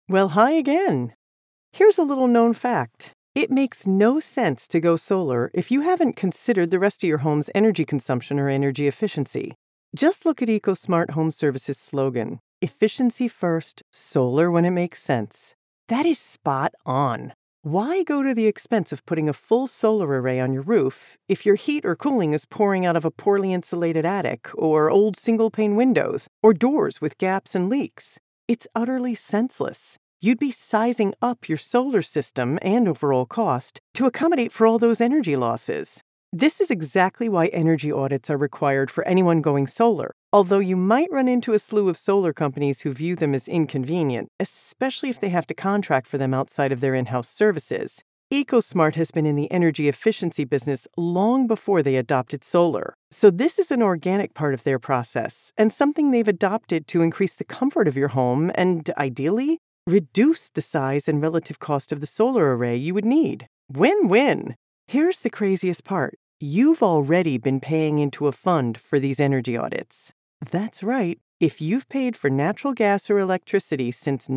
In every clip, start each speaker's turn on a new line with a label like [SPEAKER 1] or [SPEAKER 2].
[SPEAKER 1] Well, hi again. Here's a little known fact. It makes no sense to go solar if you haven't considered the rest of your home's energy consumption or energy efficiency. Just look at EcoSmart Home Services' slogan, efficiency first, solar when it makes sense. That is spot on. Why go to the expense of putting a full solar array on your roof if your heat or cooling is pouring out of a poorly insulated attic or old single-pane windows or doors with gaps and leaks? It's utterly senseless. You'd be sizing up your solar system and overall cost to accommodate for all those energy losses. This is exactly why energy audits are required for anyone going solar, although you might run into a slew of solar companies who view them as inconvenient, especially if they have to contract for them outside of their in-house services. EcoSmart has been in the energy efficiency business long before they adopted solar. So this is an organic part of their process and something they've adopted to increase the comfort of your home and, ideally, reduce the size and relative cost of the solar array you would need. Win-win! Here's the craziest part. You've already been paying into a fund for these energy audits. That's right. If you've paid for natural gas or electricity since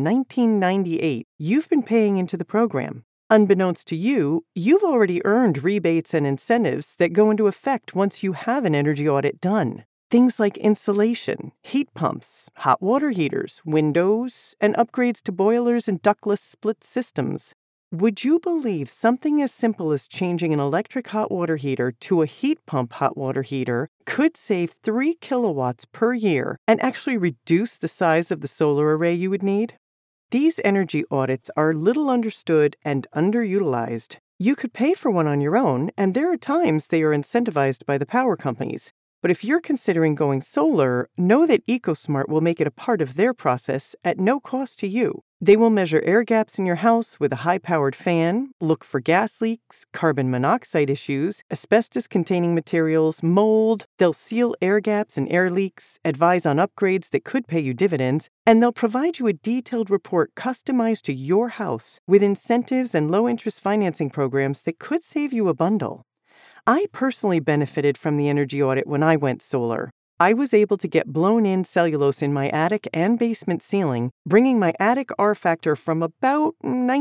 [SPEAKER 1] 1998, you've been paying into the program. Unbeknownst to you, you've already earned rebates and incentives that go into effect once you have an energy audit done. Things like insulation, heat pumps, hot water heaters, windows, and upgrades to boilers and ductless split systems. Would you believe something as simple as changing an electric hot water heater to a heat pump hot water heater could save 3 kilowatts per year and actually reduce the size of the solar array you would need? These energy audits are little understood and underutilized. You could pay for one on your own, and there are times they are incentivized by the power companies. But if you're considering going solar, know that EcoSmart will make it a part of their process at no cost to you. They will measure air gaps in your house with a high-powered fan, look for gas leaks, carbon monoxide issues, asbestos-containing materials, mold. They'll seal air gaps and air leaks, advise on upgrades that could pay you dividends, and they'll provide you a detailed report customized to your house with incentives and low-interest financing programs that could save you a bundle. I personally benefited from the energy audit when I went solar. I was able to get blown-in cellulose in my attic and basement ceiling, bringing my attic R factor from about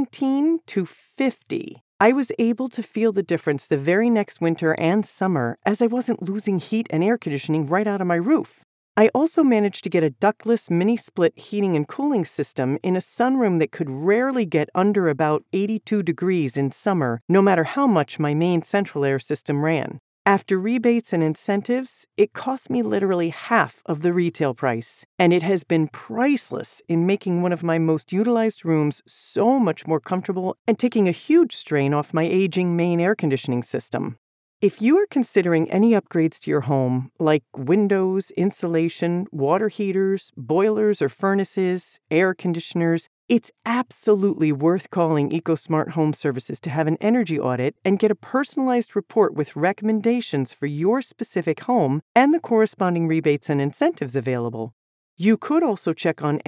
[SPEAKER 1] 19 to 50. I was able to feel the difference the very next winter and summer as I wasn't losing heat and air conditioning right out of my roof. I also managed to get a ductless mini-split heating and cooling system in a sunroom that could rarely get under about 82 degrees in summer, no matter how much my main central air system ran. After rebates and incentives, it cost me literally half of the retail price, and it has been priceless in making one of my most utilized rooms so much more comfortable and taking a huge strain off my aging main air conditioning system. If you are considering any upgrades to your home, like windows, insulation, water heaters, boilers or furnaces, air conditioners, it's absolutely worth calling EcoSmart Home Services to have an energy audit and get a personalized report with recommendations for your specific home and the corresponding rebates and incentives available. You could also check on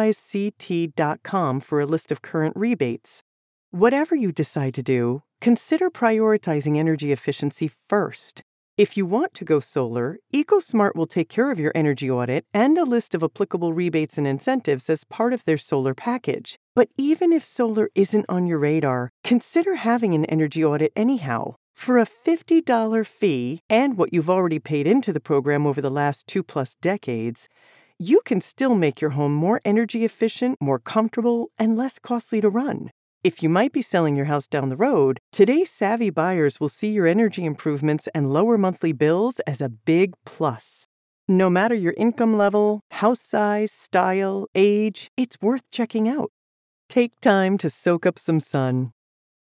[SPEAKER 1] EnergizeCT.com for a list of current rebates. Whatever you decide to do, consider prioritizing energy efficiency first. If you want to go solar, EcoSmart will take care of your energy audit and a list of applicable rebates and incentives as part of their solar package. But even if solar isn't on your radar, consider having an energy audit anyhow. For a $50 fee and what you've already paid into the program over the last 2+ decades, you can still make your home more energy efficient, more comfortable, and less costly to run. If you might be selling your house down the road, today's savvy buyers will see your energy improvements and lower monthly bills as a big plus. No matter your income level, house size, style, age, it's worth checking out. Take time to soak up some sun.